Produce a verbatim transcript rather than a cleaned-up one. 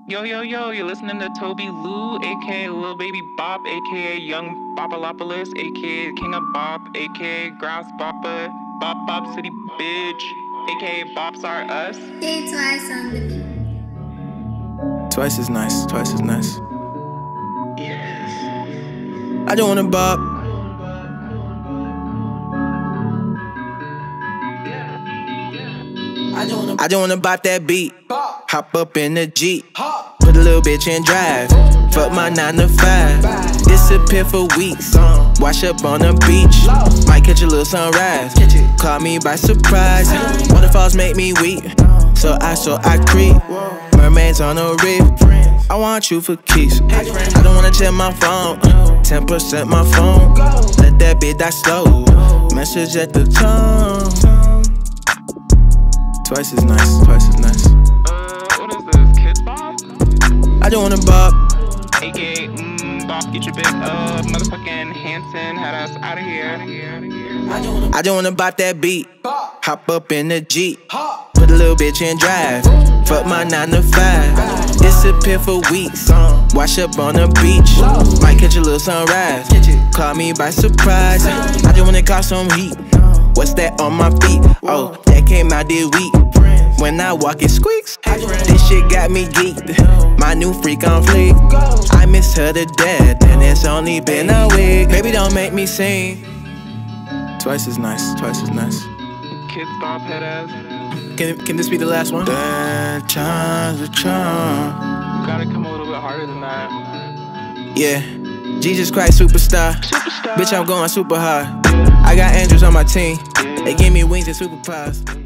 Yo, yo, yo, you're listening to Toby Lou, aka Lil Baby Bop, aka Young Bopalopolis, aka King of Bop, aka Grouse Boppa, Bop Bop City Bitch, aka Bops Are Us. Say Twice on the beat. Twice is nice, twice is nice. Yes. I don't wanna bop. I don't wanna, I don't wanna bop that beat. Hop up in the Jeep, put a little bitch in drive. Fuck my nine to five, disappear for weeks. Wash up on the beach, might catch a little sunrise. Caught me by surprise, waterfalls make me weak. So I, so I creep, mermaids on the reef. I want you for keys, I don't wanna check my phone. ten percent my phone, let that bitch die slow. Message at the tone. Twice is nice, twice is nice. Uh, what is this, Kid Bop? I don't wanna bop. A K A, mmm, Bop, get your bitch, uh, motherfucking Hanson had us out of here. I don't wanna, I don't wanna bop that beat. Hop up in the Jeep, put a little bitch in drive. Fuck my nine to five, disappear for weeks. Wash up on the beach, might catch a little sunrise. Caught me by surprise, I just wanna cause some heat. What's that on my feet? Oh, that came out this week. When I walk, it squeaks. This shit got me geeked. My new freak on fleek. I miss her to death, and it's only been a week. Baby, don't make me sing. Twice is nice, twice is nice. Kids Bop head ass. Can, can this be the last one? That time's a charm. You gotta come a little bit harder than that. Yeah, Jesus Christ superstar. Superstar. Bitch, I'm going super hard. I got angels on my team. They give me wings and superpowers.